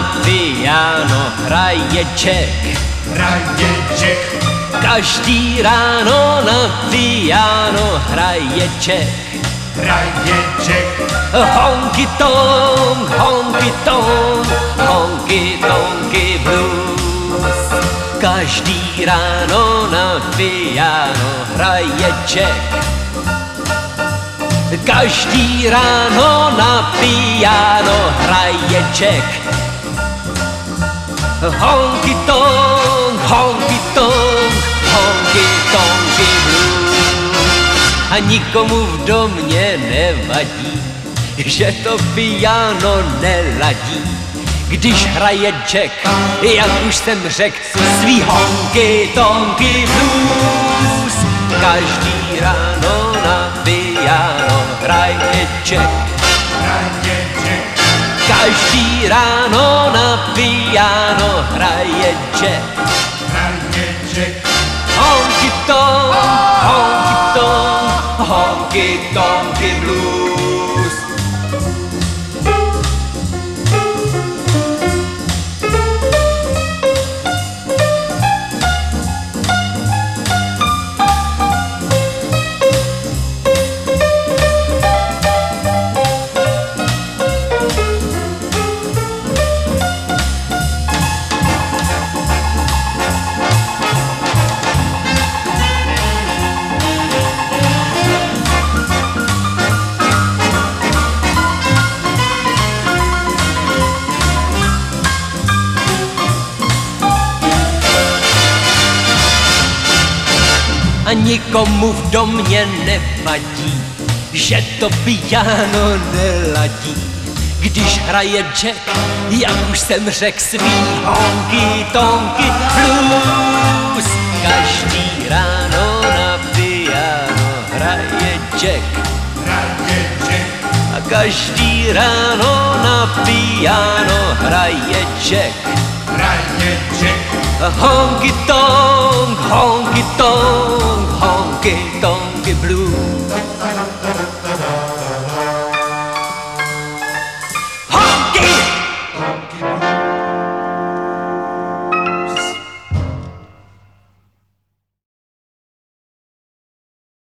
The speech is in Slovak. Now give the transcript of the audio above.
na piano hraje Jack. Hraje Jack. Každý ráno na piano hraje Jack. Hraje Jack. Honky tonk, honky tonk, honky tonky blues. Každý ráno na piano hraje Jack. Každý ráno na piano hraje Jack. Honky tonk, honky tonk, honky tonky blues. A nikomu v domě nevadí, že to piano neladí, když hraje Jack, jak už jsem řekl, svý honky tonky blues. Každý ráno na piano hraje Jack. Hraje Jack. Každý ráno na piano hraje Jack. Hraje Jack. Honky tonk, honky tonk, honky tonky blues. A nikomu v domě nevadí, že to piano neladí, když hraje Jack, jak už jsem řekl, svý honky tonky blues. Každý ráno na piano hraje Jack. Hraje Jack. A každý ráno na piano hraje Jack. Hraje Jack. Honky tonk, honky tonk, honky tonky blues.